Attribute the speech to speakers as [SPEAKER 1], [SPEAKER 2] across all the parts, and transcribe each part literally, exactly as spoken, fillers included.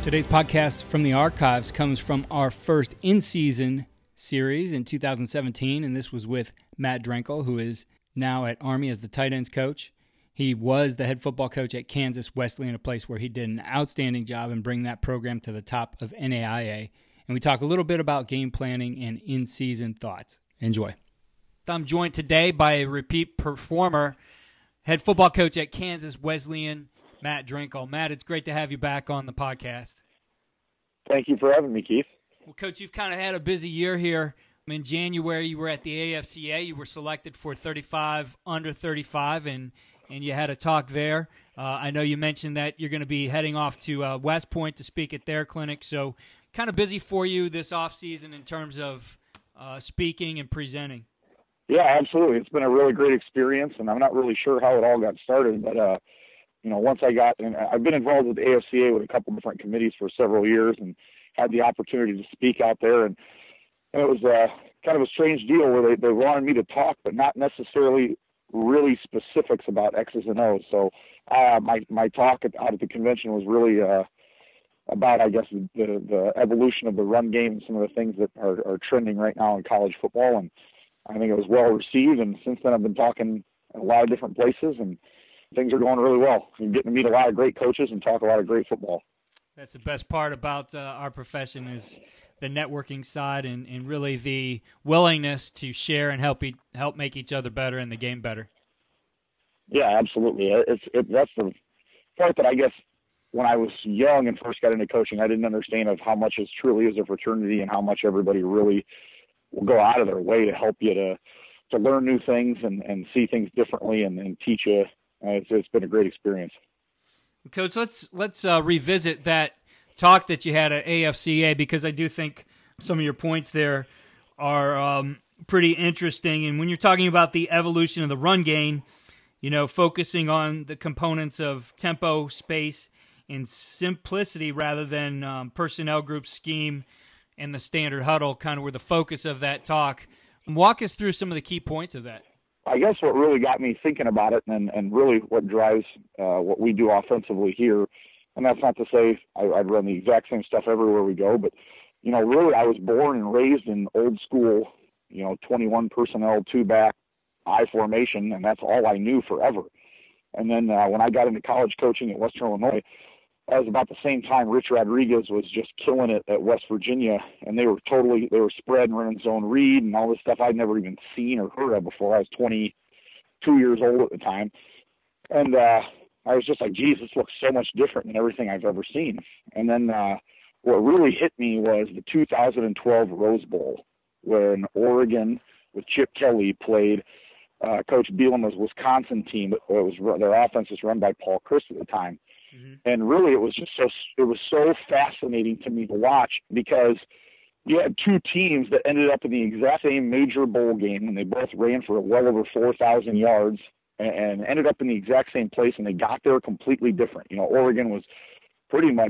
[SPEAKER 1] Today's podcast from the archives comes from our first in-season series in two thousand seventeen, and this was with Matt Drenkel, who is now at Army as the tight ends coach. He was the head football coach at Kansas Wesleyan, a place where he did an outstanding job in bringing that program to the top of N A I A. And we talk a little bit about game planning and in-season thoughts. Enjoy. I'm joined today by a repeat performer, head football coach at Kansas Wesleyan, Matt Drenkel. Matt, it's great to have you back on the podcast.
[SPEAKER 2] Thank you for having me, Keith.
[SPEAKER 1] Well, Coach, you've kind of had a busy year here. In January, you were at the A F C A. You were selected for thirty-five under thirty-five, and, and you had a talk there. Uh, I know you mentioned that you're going to be heading off to uh, West Point to speak at their clinic. So kind of busy for you this offseason in terms of uh, speaking and presenting.
[SPEAKER 2] Yeah, absolutely. It's been a really great experience, and I'm not really sure how it all got started, but uh, you know, once I got, and I've been involved with the A F C A with a couple different committees for several years, and had the opportunity to speak out there, and, and it was uh, kind of a strange deal where they, they wanted me to talk, but not necessarily really specifics about X's and O's. So uh, my my talk at, out at the convention was really uh, about, I guess, the, the evolution of the run game and some of the things that are, are trending right now in college football, and I think it was well received, and since then I've been talking in a lot of different places, and things are going really well. I'm getting to meet a lot of great coaches and talk a lot of great football.
[SPEAKER 1] That's the best part about uh, our profession is the networking side and, and really the willingness to share and help e- help make each other better and the game better.
[SPEAKER 2] Yeah, absolutely. It's it, that's the part that I guess when I was young and first got into coaching, I didn't understand of how much it truly is a fraternity and how much everybody really will go out of their way to help you to to learn new things and, and see things differently and, and teach you. Uh, it's, it's been a great experience.
[SPEAKER 1] Coach, let's let's uh, revisit that talk that you had at A F C A, because I do think some of your points there are um, pretty interesting. And when you're talking about the evolution of the run game, you know, focusing on the components of tempo, space, and simplicity rather than um, personnel group scheme and the standard huddle kind of were the focus of that talk. Walk us through some of the key points of that.
[SPEAKER 2] I guess what really got me thinking about it and, and really what drives uh, what we do offensively here, and that's not to say I, I'd run the exact same stuff everywhere we go, but, you know, really I was born and raised in old school, you know, twenty-one personnel, two-back, I formation, and that's all I knew forever. And then uh, when I got into college coaching at Western Illinois, that was about the same time Rich Rodriguez was just killing it at West Virginia, and they were totally, they were spread and running zone read and all this stuff I'd never even seen or heard of before. I was twenty-two years old at the time, and uh, I was just like, geez, this looks so much different than everything I've ever seen. And then uh, what really hit me was the two thousand twelve Rose Bowl, when Oregon with Chip Kelly played uh, Coach Bielema's Wisconsin team. It was, their offense was run by Paul Chryst at the time. Mm-hmm. And really, it was just so it was so fascinating to me to watch, because you had two teams that ended up in the exact same major bowl game, and they both ran for well over four thousand yards and, and ended up in the exact same place, and they got there completely different. You know, Oregon was pretty much,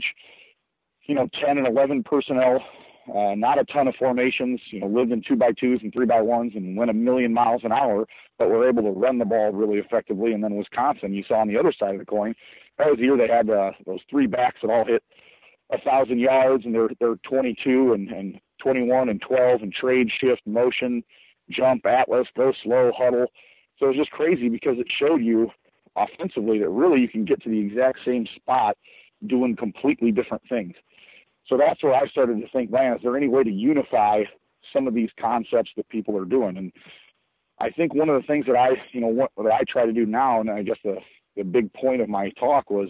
[SPEAKER 2] you know, ten and eleven personnel, uh, not a ton of formations, you know, lived in two by twos and three by ones and went a million miles an hour, but were able to run the ball really effectively. And then Wisconsin, you saw on the other side of the coin, that was the year they had uh, those three backs that all hit a thousand yards, and they're they're twenty-two and, and twenty-one and twelve and trade, shift, motion, jump, atlas, go slow, huddle. So it was just crazy, because it showed you offensively that really you can get to the exact same spot doing completely different things. So that's where I started to think, man, is there any way to unify some of these concepts that people are doing? And I think one of the things that I, you know, what, that I try to do now, and I guess the the big point of my talk was,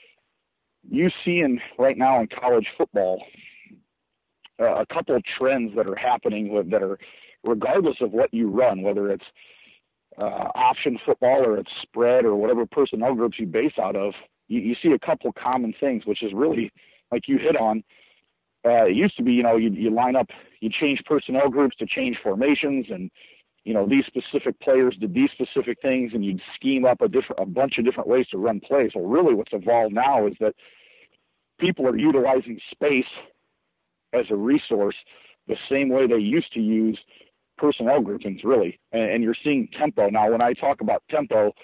[SPEAKER 2] you see in right now in college football uh, a couple of trends that are happening with, that are, regardless of what you run, whether it's uh, option football or it's spread or whatever personnel groups you base out of, you, you see a couple common things, which is really, like you hit on, uh, it used to be, you know, you, you line up, you change personnel groups to change formations, and you know, these specific players did these specific things, and you'd scheme up a different, a bunch of different ways to run plays. Well, really what's evolved now is that people are utilizing space as a resource the same way they used to use personnel groupings, really. And, and you're seeing tempo. Now, when I talk about tempo,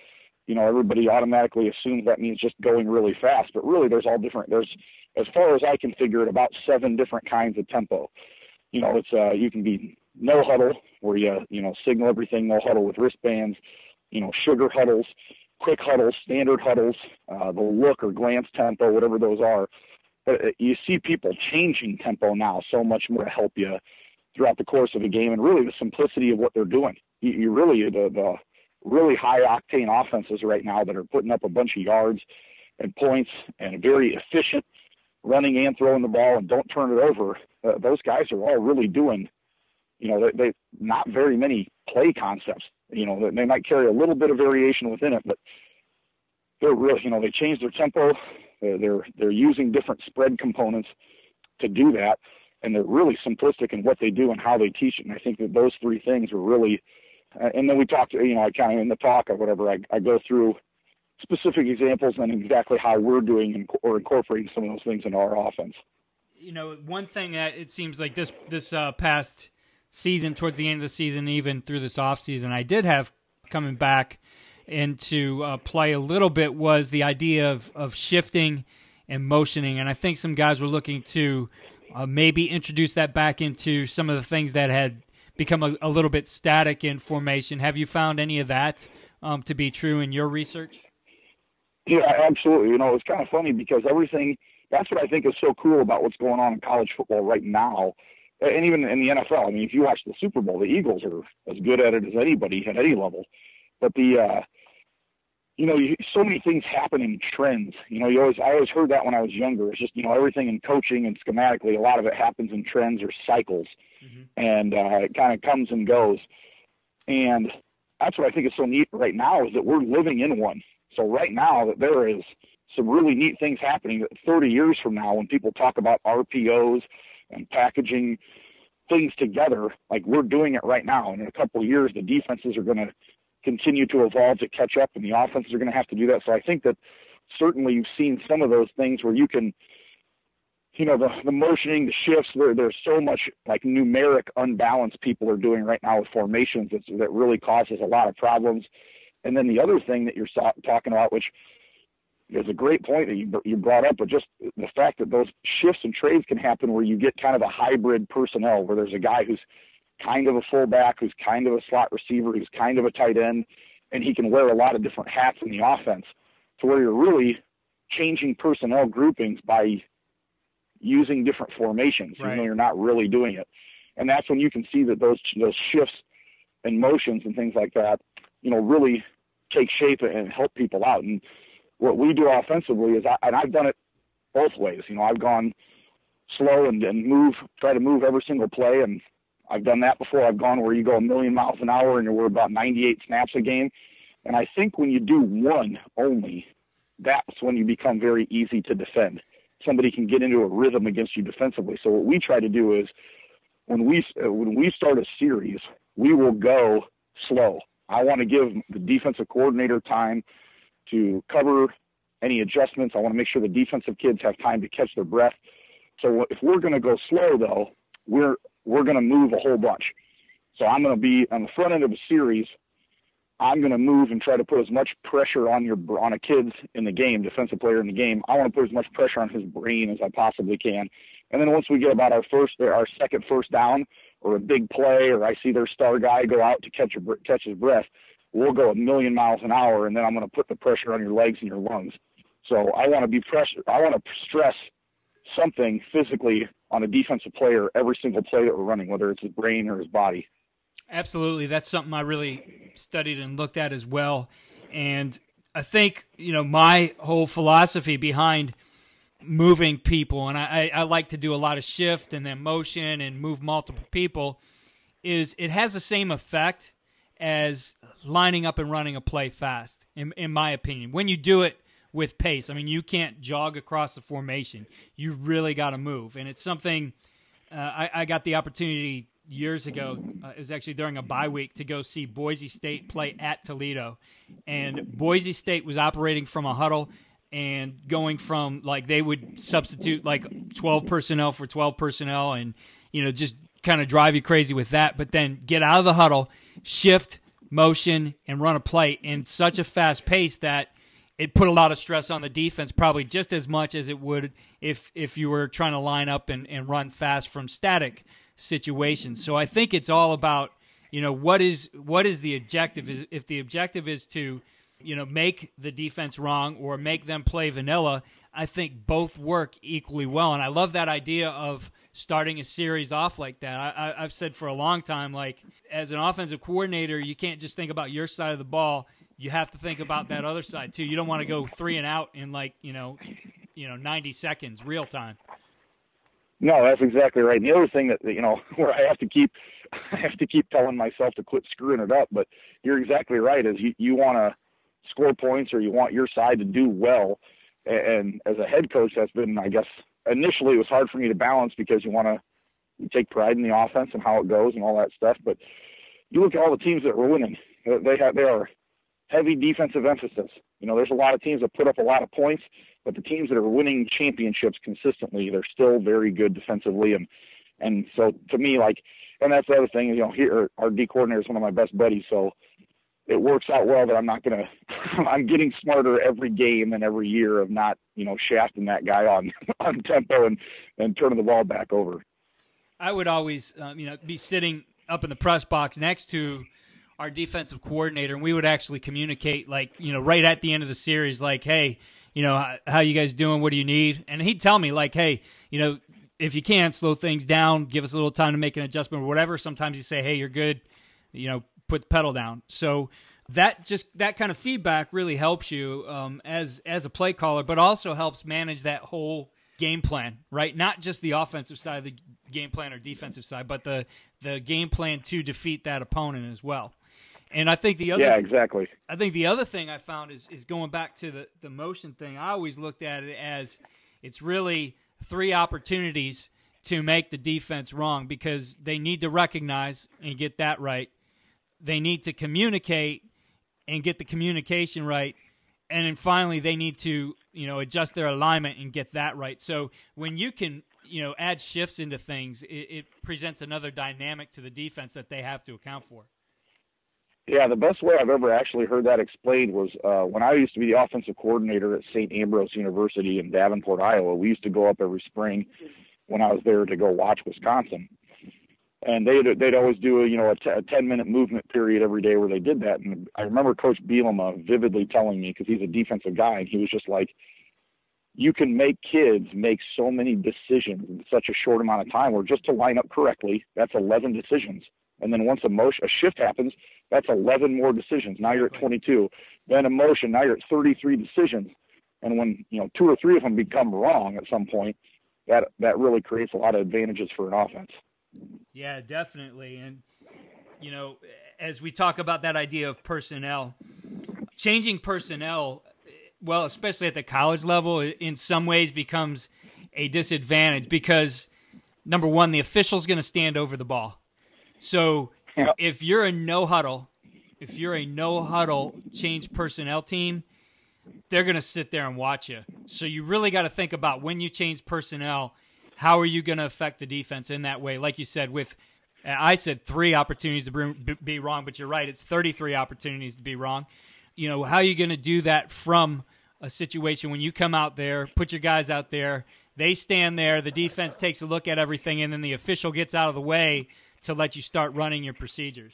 [SPEAKER 2] you know, everybody automatically assumes that means just going really fast, but really there's all different, there's, as far as I can figure it, about seven different kinds of tempo. You know, it's, uh, you can be no huddle, where you, you know, signal everything, no huddle with wristbands, you know, sugar huddles, quick huddles, standard huddles, uh, the look or glance tempo, whatever those are. But you see people changing tempo now so much more to help you throughout the course of a game, and really the simplicity of what they're doing. You, you really, the, the really high octane offenses right now that are putting up a bunch of yards and points and very efficient running and throwing the ball and don't turn it over. Uh, those guys are all really doing, you know, they, they not very many play concepts. You know, they might carry a little bit of variation within it, but they're really, you know, they change their tempo. They're, they're, they're using different spread components to do that. And they're really simplistic in what they do and how they teach it. And I think that those three things are really, uh, and then we talked, you know, I kind of in the talk or whatever, I, I go through specific examples and exactly how we're doing or incorporating some of those things into our offense.
[SPEAKER 1] You know, one thing that it seems like this, this uh, past season, towards the end of the season, even through this off season, I did have coming back into uh, play a little bit was the idea of, of shifting and motioning. And I think some guys were looking to uh, maybe introduce that back into some of the things that had become a, a little bit static in formation. Have you found any of that um, to be true in your research?
[SPEAKER 2] Yeah, absolutely. You know, it's kind of funny because everything, that's what I think is so cool about what's going on in college football right now. And even in the N F L, I mean, if you watch the Super Bowl, the Eagles are as good at it as anybody at any level. But the, uh, you know, you, so many things happen in trends. You know, you always, I always heard that when I was younger. It's just, you know, everything in coaching and schematically, a lot of it happens in trends or cycles, mm-hmm. and uh, it kind of comes and goes. And that's what I think is so neat right now is that we're living in one. So right now that there is some really neat things happening that thirty years from now, when people talk about R P Os and packaging things together, like we're doing it right now. And in a couple of years, the defenses are going to continue to evolve to catch up, and the offenses are going to have to do that. So I think that certainly you've seen some of those things where you can, you know, the, the motioning, the shifts, there, there's so much like numeric unbalance people are doing right now with formations that, that really causes a lot of problems. And then the other thing that you're so, talking about, which is a great point that you, you brought up, but just the fact that those shifts and trades can happen where you get kind of a hybrid personnel, where there's a guy who's kind of a fullback, who's kind of a slot receiver, who's kind of a tight end, and he can wear a lot of different hats in the offense, to where you're really changing personnel groupings by using different formations, right, even though you're not really doing it. And that's when you can see that those those shifts and motions and things like that, you know, really take shape and help people out. And what we do offensively is, I, and I've done it both ways. You know, I've gone slow and, and move, try to move every single play, and I've done that before. I've gone where you go a million miles an hour and you're about ninety-eight snaps a game. And I think when you do one only, that's when you become very easy to defend. Somebody can get into a rhythm against you defensively. So what we try to do is when we, uh, when we start a series, we will go slow. I want to give the defensive coordinator time to cover any adjustments. I want to make sure the defensive kids have time to catch their breath. So if we're going to go slow, though, we're we're going to move a whole bunch. So I'm going to be on the front end of a series. I'm going to move and try to put as much pressure on your on a kid in the game, defensive player in the game. I want to put as much pressure on his brain as I possibly can. And then once we get about our first, our second first down, or a big play, or I see their star guy go out to catch a, catch his breath, we'll go a million miles an hour, and then I'm going to put the pressure on your legs and your lungs. So I want to be pressure. I want to stress something physically on a defensive player every single play that we're running, whether it's his brain or his body.
[SPEAKER 1] Absolutely. That's something I really studied and looked at as well. And I think, you know, my whole philosophy behind moving people, and I, I like to do a lot of shift and then motion and move multiple people, is it has the same effect as lining up and running a play fast, in, in my opinion. When you do it with pace, I mean, you can't jog across the formation. You really got to move. And it's something uh, I, I got the opportunity years ago. Uh, it was actually during a bye week to go see Boise State play at Toledo. And Boise State was operating from a huddle and going from, like, they would substitute like twelve personnel for twelve personnel and, you know, just kind of drive you crazy with that. But then get out of the huddle, shift, motion, and run a play in such a fast pace that it put a lot of stress on the defense, probably just as much as it would if if you were trying to line up and, and run fast from static situations. So I think it's all about, you know, what is what is the objective? Is if the objective is to, you know, make the defense wrong or make them play vanilla, I think both work equally well. And I love that idea of starting a series off like that. I, I, I've said for a long time, like, as an offensive coordinator, you can't just think about your side of the ball. You have to think about that other side too. You don't want to go three and out in like, you know, you know, ninety seconds real time.
[SPEAKER 2] No, that's exactly right. And the other thing that, you know, where I have to keep, I have to keep telling myself to quit screwing it up, but you're exactly right, is you, you want to score points or you want your side to do well. And as a head coach, that's been, I guess, initially it was hard for me to balance because you want to you take pride in the offense and how it goes and all that stuff. But you look at all the teams that were winning, they have, they are heavy defensive emphasis. You know, there's a lot of teams that put up a lot of points, but the teams that are winning championships consistently, they're still very good defensively. And, and so to me, like, and that's the other thing, you know, here, our D coordinator is one of my best buddies. So it works out well that I'm not going to, I'm getting smarter every game and every year of not, you know, shafting that guy on, on tempo and, and turning the ball back over.
[SPEAKER 1] I would always, um, you know, be sitting up in the press box next to our defensive coordinator, and we would actually communicate, like, you know, right at the end of the series, like, hey, you know, how, how you guys doing? What do you need? And he'd tell me, like, hey, you know, if you can, slow things down, give us a little time to make an adjustment or whatever. Sometimes you say, hey, you're good, you know, put the pedal down. So that just that kind of feedback really helps you um, as as a play caller, but also helps manage that whole game plan, right? Not just the offensive side of the game plan or defensive side, but the the game plan to defeat that opponent as well. And I think the other
[SPEAKER 2] yeah, exactly.
[SPEAKER 1] I think the other thing I found is is going back to the, the motion thing. I always looked at it as it's really three opportunities to make the defense wrong because they need to recognize and get that right. They need to communicate and get the communication right. And then finally they need to, you know, adjust their alignment and get that right. So when you can, you know, add shifts into things, it, it presents another dynamic to the defense that they have to account for.
[SPEAKER 2] Yeah, the best way I've ever actually heard that explained was uh, when I used to be the offensive coordinator at Saint Ambrose University in Davenport, Iowa. We used to go up every spring when I was there to go watch Wisconsin. And they'd, they'd always do a, you know, a, t- a ten-minute movement period every day where they did that. And I remember Coach Bielema vividly telling me, because he's a defensive guy, and he was just like, you can make kids make so many decisions in such a short amount of time, where just to line up correctly, that's eleven decisions. And then once a motion, a shift happens, that's eleven more decisions. Now you're at twenty-two. Then a motion, now you're at thirty-three decisions. And when, you know, two or three of them become wrong at some point, that that really creates a lot of advantages for an offense.
[SPEAKER 1] Yeah, definitely. And, you know, as we talk about that idea of personnel, changing personnel, well, especially at the college level, in some ways becomes a disadvantage because, number one, the official's going to stand over the ball. So yep. if you're a no huddle, if you're a no huddle change personnel team, they're going to sit there and watch you. So you really got to think about when you change personnel, how are you going to affect the defense in that way? Like you said, with I said three opportunities to be wrong, but you're right, it's thirty-three opportunities to be wrong. You know, how are you going to do that from a situation when you come out there, put your guys out there, they stand there, the defense takes a look at everything, and then the official gets out of the way to let you start running your procedures?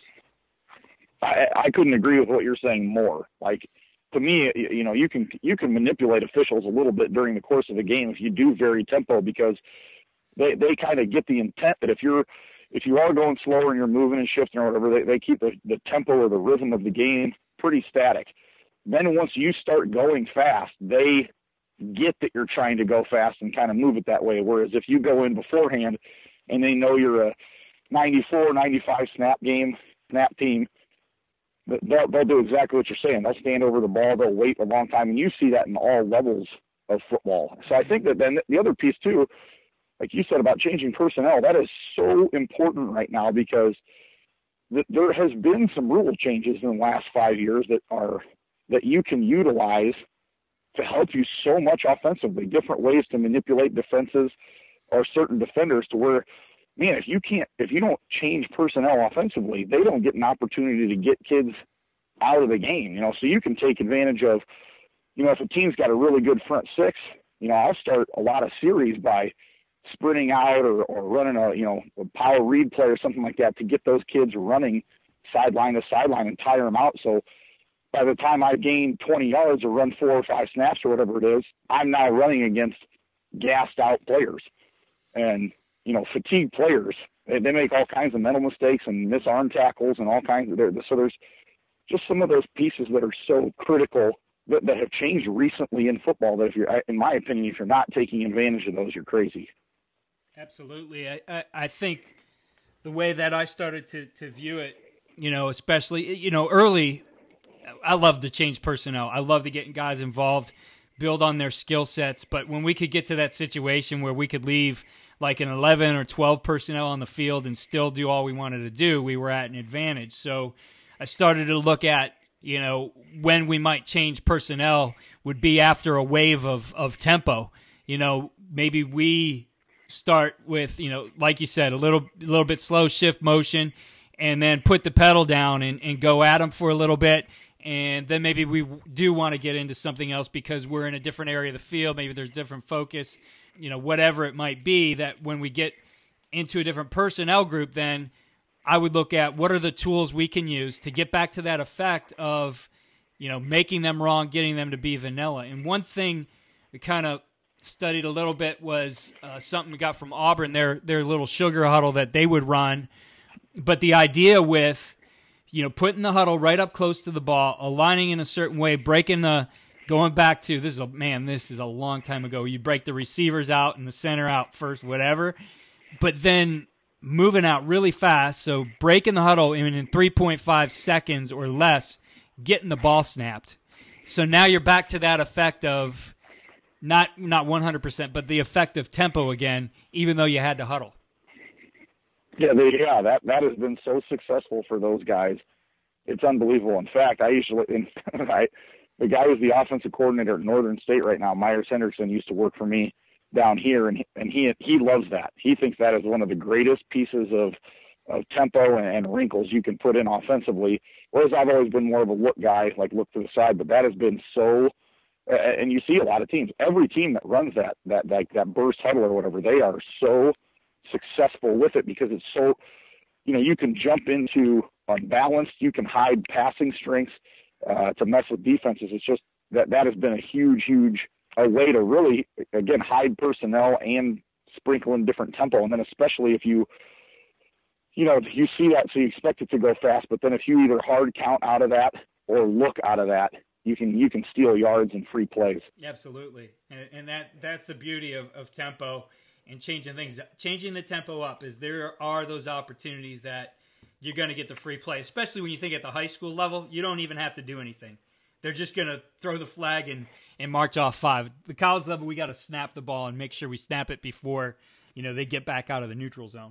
[SPEAKER 2] I, I couldn't agree with what you're saying more. Like, to me, you know, you can you can manipulate officials a little bit during the course of the game if you do vary tempo, because they, they kind of get the intent that if you're if you are going slower and you're moving and shifting or whatever, they, they keep the, the tempo or the rhythm of the game pretty static. Then once you start going fast, they get that you're trying to go fast and kind of move it that way. Whereas if you go in beforehand and they know you're a ninety-four, ninety-five snap game, snap team, they'll, they'll do exactly what you're saying. They'll stand over the ball. They'll wait a long time. And you see that in all levels of football. So I think that then the other piece too, like you said about changing personnel, that is so important right now, because th- there has been some rule changes in the last five years that are, that you can utilize to help you so much offensively, different ways to manipulate defenses or certain defenders to where man, if you can't, if you don't change personnel offensively, they don't get an opportunity to get kids out of the game, you know, so you can take advantage of, you know, if a team's got a really good front six, you know, I'll start a lot of series by sprinting out or, or running a, you know, a power read play or something like that to get those kids running sideline to sideline and tire them out. So by the time I gain twenty yards or run four or five snaps or whatever it is, I'm now running against gassed out players and, you know, fatigued players. They, they make all kinds of mental mistakes and miss arm tackles and all kinds of, so there's just some of those pieces that are so critical that, that have changed recently in football that if you're, in my opinion, if you're not taking advantage of those, you're crazy.
[SPEAKER 1] Absolutely. I, I, I think the way that I started to, to view it, you know, especially, you know, early, I love to change personnel. I love to get guys involved, build on their skill sets. But when we could get to that situation where we could leave like an eleven or twelve personnel on the field and still do all we wanted to do, we were at an advantage. So I started to look at, you know, when we might change personnel would be after a wave of, of tempo. You know, maybe we start with, you know, like you said, a little a little bit slow shift motion and then put the pedal down and, and go at them for a little bit. And then maybe we do want to get into something else because we're in a different area of the field. Maybe there's different focus, you know, whatever it might be, that when we get into a different personnel group, then I would look at what are the tools we can use to get back to that effect of, you know, making them wrong, getting them to be vanilla. And one thing we kind of studied a little bit was uh, something we got from Auburn, their, their little sugar huddle that they would run. But the idea with, you know, putting the huddle right up close to the ball, aligning in a certain way, breaking the, going back to, this is a, man, this is a long time ago. You break the receivers out and the center out first, whatever. But then moving out really fast, so breaking the huddle in, in three point five seconds or less, getting the ball snapped. So now you're back to that effect of, not not one hundred percent, but the effect of tempo again, even though you had to huddle.
[SPEAKER 2] Yeah, they, yeah, that, that has been so successful for those guys. It's unbelievable. In fact, I usually, in, I, the guy who's the offensive coordinator at Northern State right now, Myers Hendrickson, used to work for me down here, and and he he loves that. He thinks that is one of the greatest pieces of, of tempo and, and wrinkles you can put in offensively. Whereas I've always been more of a look guy, like look to the side, but that has been so. Uh, and you see a lot of teams. Every team that runs that that like that burst huddle or whatever, they are so successful with it because it's so, you know, you can jump into unbalanced, you can hide passing strengths uh, to mess with defenses. It's just that that has been a huge, huge a way to really, again, hide personnel and sprinkle in different tempo. And then especially if you, you know, you see that, so you expect it to go fast, but then if you either hard count out of that or look out of that, you can you can steal yards and free plays.
[SPEAKER 1] Absolutely. And, and that that's the beauty of, of tempo and changing things. Changing the tempo up is there are those opportunities that you're going to get the free play, especially when you think at the high school level, you don't even have to do anything. They're just going to throw the flag and, and march off five. The college level, we got to snap the ball and make sure we snap it before, you know, they get back out of the neutral zone.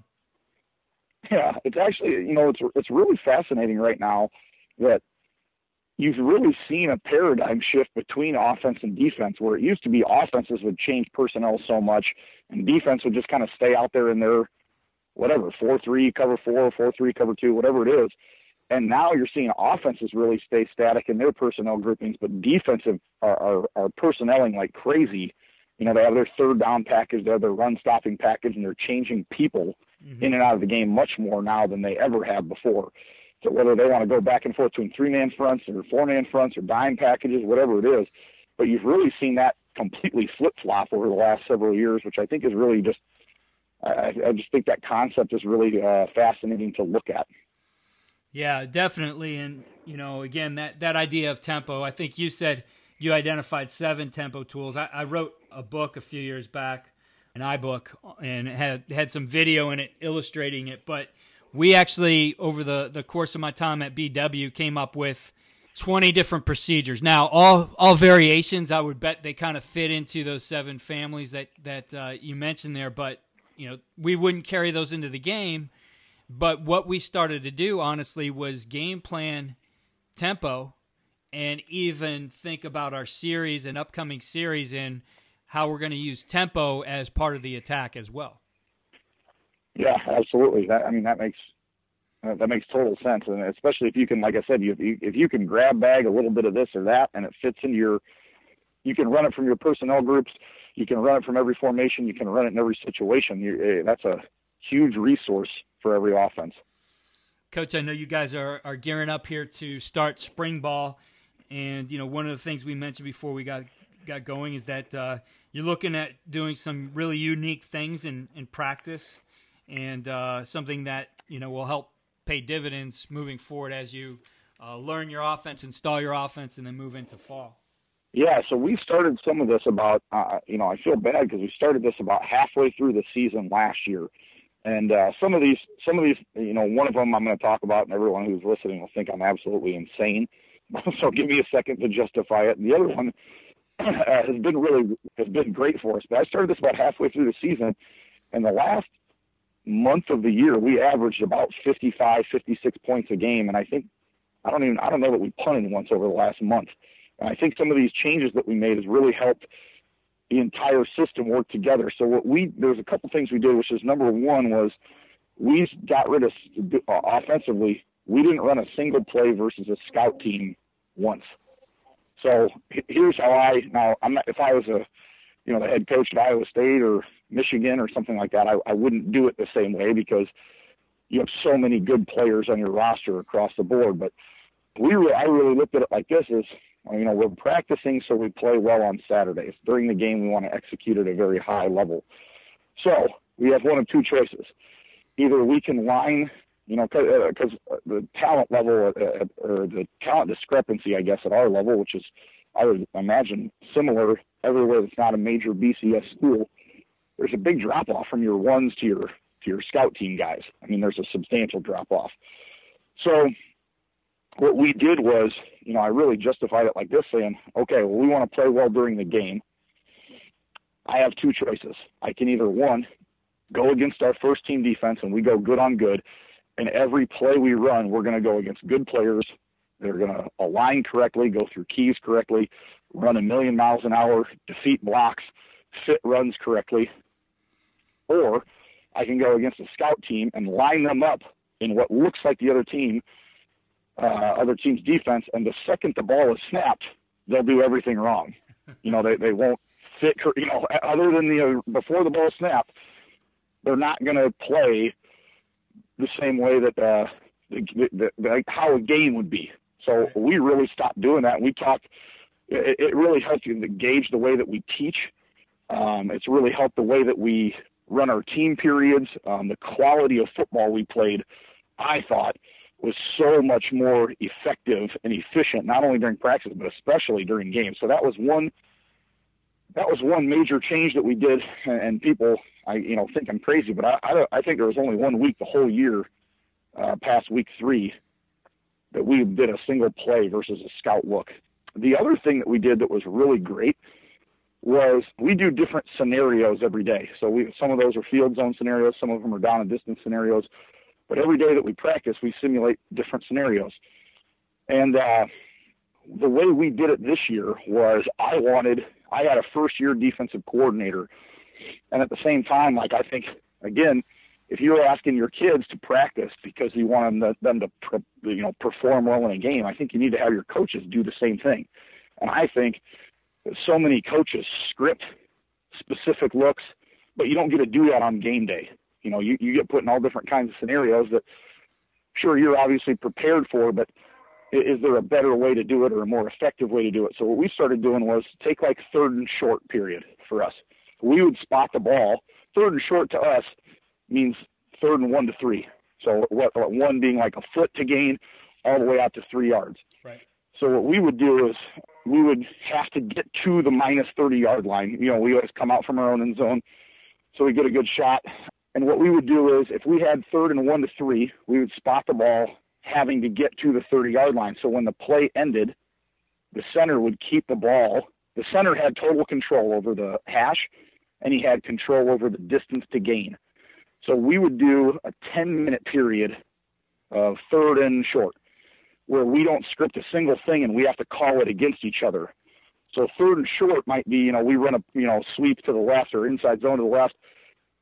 [SPEAKER 2] Yeah, it's actually, you know, it's it's really fascinating right now that you've really seen a paradigm shift between offense and defense, where it used to be offenses would change personnel so much and defense would just kind of stay out there in their whatever, four three, cover four, four three, cover two, whatever it is. And now you're seeing offenses really stay static in their personnel groupings, but defensive are, are, are personnelling like crazy. You know, they have their third down package, they have their run stopping package, and they're changing people mm-hmm. in and out of the game much more now than they ever have before. So whether they want to go back and forth between three-man fronts or four-man fronts or dime packages, whatever it is, but you've really seen that completely flip-flop over the last several years, which I think is really just, I, I just think that concept is really uh, fascinating to look at.
[SPEAKER 1] Yeah, definitely. And, you know, again, that, that idea of tempo, I think you said you identified seven tempo tools. I, I wrote a book a few years back, an iBook, and it had, had some video in it illustrating it. But we actually, over the, the course of my time at B W, came up with twenty different procedures. Now, all all variations, I would bet they kind of fit into those seven families that, that uh, you mentioned there. But, you know, we wouldn't carry those into the game. But what we started to do, honestly, was game plan tempo and even think about our series and upcoming series and how we're going to use tempo as part of the attack as well.
[SPEAKER 2] Yeah, absolutely. That, I mean, that makes uh, that makes total sense, and especially if you can, like I said, you, if you if you can grab bag a little bit of this or that, and it fits into your, you can run it from your personnel groups, you can run it from every formation, you can run it in every situation. You, that's a huge resource for every offense.
[SPEAKER 1] Coach, I know you guys are, are gearing up here to start spring ball, and you know one of the things we mentioned before we got got going is that uh, you're looking at doing some really unique things in, in practice, and uh, something that you know will help pay dividends moving forward as you uh, learn your offense, install your offense, and then move into fall.
[SPEAKER 2] Yeah, so we started some of this about, uh, you know, I feel bad because we started this about halfway through the season last year. And uh, some of these, some of these, you know, one of them I'm going to talk about, and everyone who's listening will think I'm absolutely insane. So give me a second to justify it. And the other one uh, has been really, has been great for us. But I started this about halfway through the season, and the last month of the year, we averaged about fifty-five, fifty-six points a game. And I think, I don't even, I don't know that we punted once over the last month. And I think some of these changes that we made has really helped the entire system work together. So what we, there's a couple things we did, which is number one was we got rid of uh, offensively. We didn't run a single play versus a scout team once. So here's how I, now I'm not, if I was a, you know, the head coach at Iowa State or Michigan or something like that, I, I wouldn't do it the same way because you have so many good players on your roster across the board. But we, re- I really looked at it like this is, you know, we're practicing so we play well on Saturdays. During the game, we want to execute at a very high level. So we have one of two choices. Either we can line, you know, because uh, the talent level uh, or the talent discrepancy, I guess, at our level, which is, I would imagine, similar everywhere that's not a major B C S school, there's a big drop-off from your ones to your to your scout team guys. I mean, there's a substantial drop-off. So what we did was, you know, I really justified it like this, saying, okay, well, we want to play well during the game. I have two choices. I can either, one, go against our first team defense and we go good on good, and every play we run, we're going to go against good players. They're going to align correctly, go through keys correctly, run a million miles an hour, defeat blocks, fit runs correctly. Or I can go against a scout team and line them up in what looks like the other team, Uh, other team's defense, and the second the ball is snapped, they'll do everything wrong. You know, they, they won't fit, you know, other than the, uh, before the ball is snapped, they're not going to play the same way that, uh, the, the, the, how a game would be. So we really stopped doing that. We talked, it, it really helped you to gauge the way that we teach. Um, it's really helped the way that we run our team periods. Um, the quality of football we played, I thought, was so much more effective and efficient, not only during practice, but especially during games. So that was one, that was one major change that we did. And people, I, you know, think I'm crazy, but I, I, I think there was only one week the whole year, uh, past week three, that we did a single play versus a scout look. The other thing that we did that was really great was we do different scenarios every day. So we, some of those are field zone scenarios. Some of them are down and distance scenarios. But every day that we practice, we simulate different scenarios. And uh, the way we did it this year was I wanted, I had a first-year defensive coordinator. And at the same time, like I think, again, if you're asking your kids to practice because you want them to, them to you know, perform well in a game, I think you need to have your coaches do the same thing. And I think that so many coaches script specific looks, but you don't get to do that on game day. You know, you, you get put in all different kinds of scenarios that, sure, you're obviously prepared for, but is there a better way to do it or a more effective way to do it? So what we started doing was take like third and short period for us. We would spot the ball. Third and short to us means third and one to three. So what, what one being like a foot to gain all the way out to three yards.
[SPEAKER 1] Right.
[SPEAKER 2] So what we would do is we would have to get to the minus thirty-yard line. You know, we always come out from our own end zone, so we get a good shot. And what we would do is if we had third and one to three, we would spot the ball having to get to the thirty-yard line. So when the play ended, the center would keep the ball. The center had total control over the hash, and he had control over the distance to gain. So we would do a ten-minute period of third and short where we don't script a single thing and we have to call it against each other. So third and short might be, you know, we run a, you know, sweep to the left or inside zone to the left.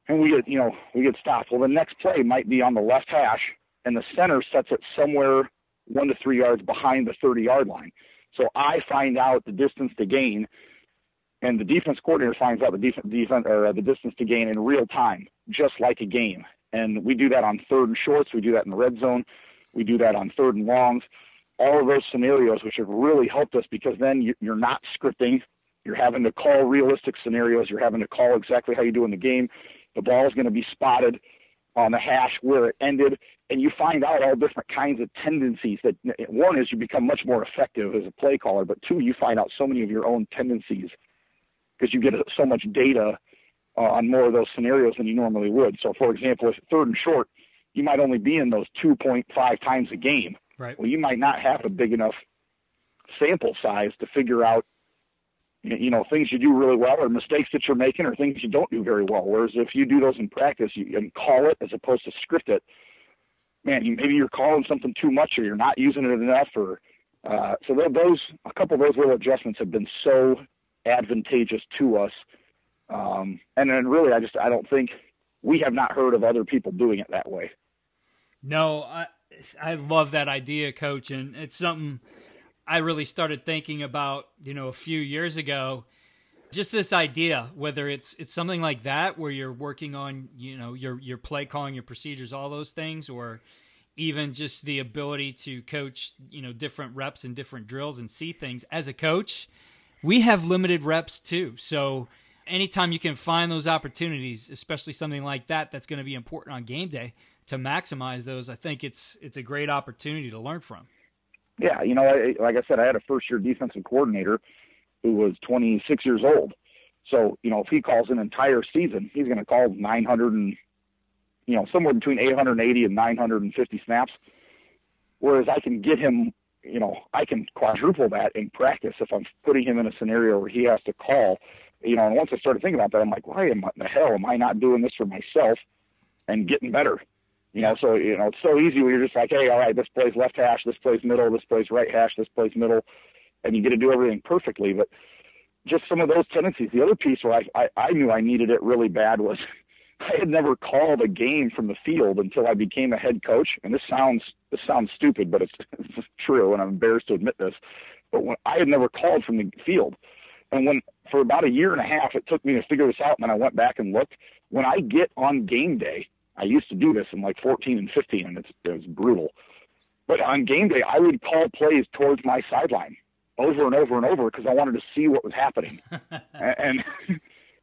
[SPEAKER 2] and we get, you know, we get stopped. Well, the next play might be on the left hash, and the center sets it somewhere one to three yards behind the thirty-yard line. So I find out the distance to gain, and the defense coordinator finds out the defense, defense or the distance to gain in real time, just like a game. And we do that on third and shorts. We do that in the red zone. We do that on third and longs. All of those scenarios, which have really helped us, because then you're not scripting. You're having to call realistic scenarios. You're having to call exactly how you do in the game. The ball is going to be spotted on the hash where it ended, and you find out all different kinds of tendencies. That one is you become much more effective as a play caller, but two, you find out so many of your own tendencies because you get so much data uh, on more of those scenarios than you normally would. So, for example, if third and short, you might only be in those two point five times a game.
[SPEAKER 1] Right.
[SPEAKER 2] Well, you might not have a big enough sample size to figure out, you know, things you do really well or mistakes that you're making or things you don't do very well. Whereas if you do those in practice, you and call it as opposed to script it, man, you, maybe you're calling something too much or you're not using it enough. Or uh, so those, a couple of those little adjustments have been so advantageous to us. Um, and then really, I just, I don't think we have not heard of other people doing it that way.
[SPEAKER 1] No, I, I love that idea, Coach. And it's something I really started thinking about, you know, a few years ago. Just this idea, whether it's it's something like that where you're working on, you know, your your play calling, your procedures, all those things, or even just the ability to coach, you know, different reps and different drills and see things. As a coach, we have limited reps too. So anytime you can find those opportunities, especially something like that, that's going to be important on game day to maximize those. I think it's it's a great opportunity to learn from.
[SPEAKER 2] Yeah, you know, I, like I said, I had a first-year defensive coordinator who was twenty-six years old. So, you know, if he calls an entire season, he's going to call nine hundred and, you know, somewhere between eight hundred eighty and nine hundred fifty snaps. Whereas I can get him, you know, I can quadruple that in practice if I'm putting him in a scenario where he has to call. You know, and once I started thinking about that, I'm like, why am I, in the hell am I not doing this for myself and getting better? You know, so, you know, it's so easy where you're just like, hey, all right, this plays left hash, this plays middle, this plays right hash, this plays middle, and you get to do everything perfectly. But just some of those tendencies. The other piece where I, I, I knew I needed it really bad was I had never called a game from the field until I became a head coach. And this sounds this sounds stupid, but it's, it's true, and I'm embarrassed to admit this. But when I had never called from the field. And when for about a year and a half, it took me to figure this out, and then I went back and looked. When I get on game day, I used to do this in like fourteen and fifteen, and it's, it was brutal. But on game day, I would call plays towards my sideline over and over and over because I wanted to see what was happening. and, and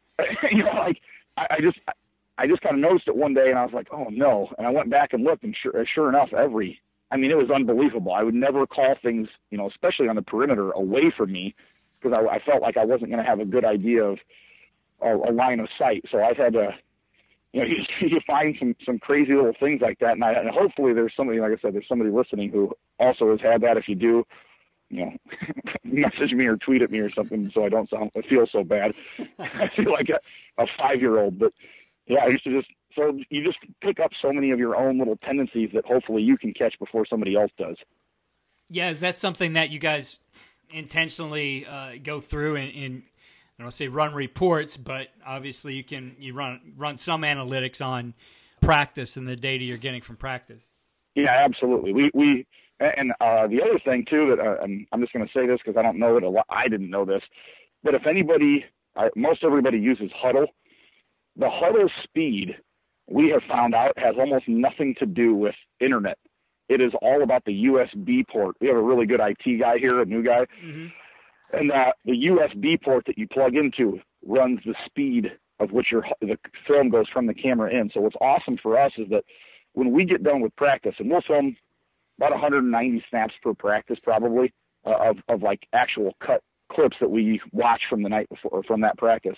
[SPEAKER 2] you know, like I, I just, I just kind of noticed it one day, and I was like, oh no. And I went back and looked, and sure, sure enough, every, I mean, it was unbelievable. I would never call things, you know, especially on the perimeter, away from me because I, I felt like I wasn't going to have a good idea of a, a line of sight. So I've had to. You know, you, you find some, some crazy little things like that. And, I, and hopefully there's somebody, like I said, there's somebody listening who also has had that. If you do, you know, message me or tweet at me or something so I don't sound, I feel so bad. I feel like a, a five-year-old. But, yeah, I used to just, so you just pick up so many of your own little tendencies that hopefully you can catch before somebody else does.
[SPEAKER 1] Yeah, is that something that you guys intentionally uh, go through and, and I don't say run reports, but obviously you can you run run some analytics on practice and the data you're getting from practice.
[SPEAKER 2] Yeah, absolutely. We we and uh, the other thing too that uh, and I'm just going to say this because I don't know it a lot. I didn't know this, but if anybody, uh, most everybody uses Huddle. The Huddle speed we have found out has almost nothing to do with internet. It is all about the U S B port. We have a really good I T guy here, a new guy. Mm-hmm. And uh, the U S B port that you plug into runs the speed of which your the film goes from the camera in. So what's awesome for us is that when we get done with practice, and we'll film about one hundred ninety snaps per practice probably uh, of, of like actual cut clips that we watch from the night before or from that practice,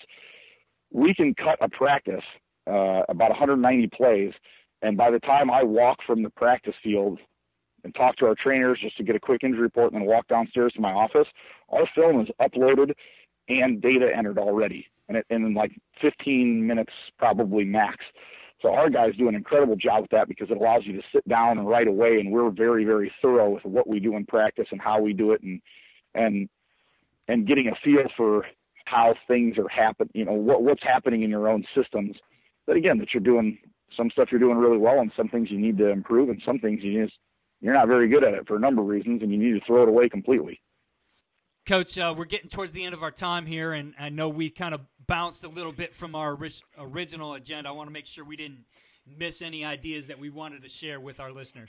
[SPEAKER 2] we can cut a practice, uh, about one hundred ninety plays. And by the time I walk from the practice field and talk to our trainers just to get a quick injury report and then walk downstairs to my office, our film is uploaded and data entered already. And it, and in like fifteen minutes, probably max. So our guys do an incredible job with that because it allows you to sit down and right away. And we're very, very thorough with what we do in practice and how we do it, and, and, and getting a feel for how things are happening, you know, what, what's happening in your own systems that again, that you're doing some stuff you're doing really well and some things you need to improve and some things you just, you're not very good at it for a number of reasons and you need to throw it away completely.
[SPEAKER 1] Coach, uh, we're getting towards the end of our time here, and I know we kind of bounced a little bit from our original agenda. I want to make sure we didn't miss any ideas that we wanted to share with our listeners.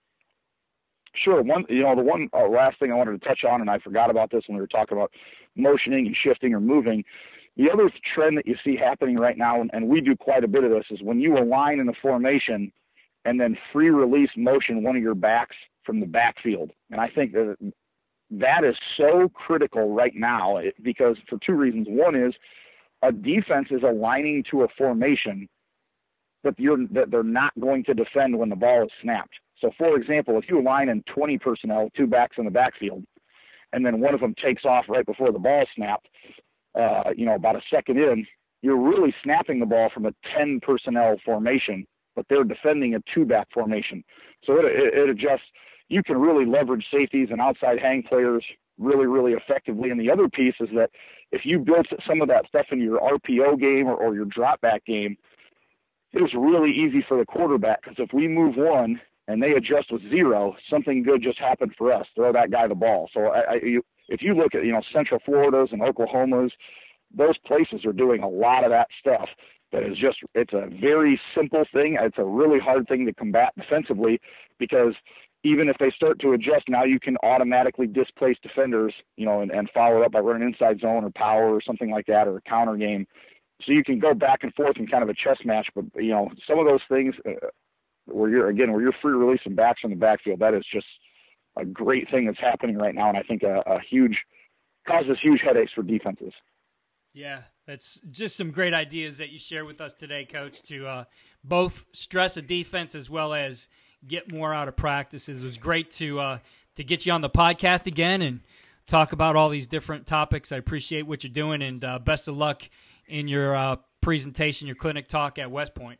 [SPEAKER 2] Sure. One, you know, the one uh, last thing I wanted to touch on, and I forgot about this when we were talking about motioning and shifting or moving. The other trend that you see happening right now, and, and we do quite a bit of this, is when you align in the formation and then free release motion one of your backs from the backfield. And I think that that is so critical right now because for two reasons. One is a defense is aligning to a formation that you're that they're not going to defend when the ball is snapped. So, for example, if you align in twenty personnel, two backs in the backfield, and then one of them takes off right before the ball is snapped, uh, you know, about a second in, you're really snapping the ball from a ten personnel formation, but they're defending a two-back formation. So it, it, it adjusts. You can really leverage safeties and outside hang players really, really effectively. And the other piece is that if you built some of that stuff into your R P O game or, or your drop back game, it was really easy for the quarterback because if we move one and they adjust with zero, something good just happened for us. Throw that guy the ball. So I, I, you, if you look at, you know, Central Florida's and Oklahoma's, those places are doing a lot of that stuff. That is just, it's a very simple thing. It's a really hard thing to combat defensively because even if they start to adjust, now you can automatically displace defenders, you know, and, and follow it up by running inside zone or power or something like that, or a counter game. So you can go back and forth in kind of a chess match. But, you know, some of those things uh, where you're, again, where you're free releasing backs from the backfield, that is just a great thing that's happening right now. And I think a, a huge, causes huge headaches for defenses.
[SPEAKER 1] Yeah, that's just some great ideas that you share with us today, Coach, to uh, both stress a defense as well as get more out of practices. It was great to uh, to get you on the podcast again and talk about all these different topics. I appreciate what you're doing, and uh, best of luck in your uh, presentation, your clinic talk at West Point.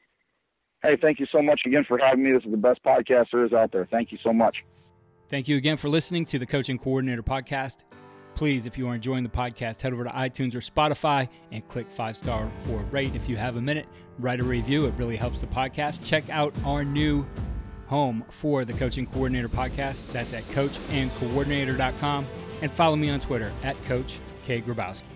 [SPEAKER 2] Hey, thank you so much again for having me. This is the best podcast there is out there. Thank you so much.
[SPEAKER 1] Thank you again for listening to the Coaching Coordinator Podcast. Please, if you are enjoying the podcast, head over to iTunes or Spotify and click five-star for a rate. If you have a minute, write a review. It really helps the podcast. Check out our new home for the Coaching Coordinator Podcast. That's at coach and coordinator dot com. And follow me on Twitter at Coach K. Grabowski.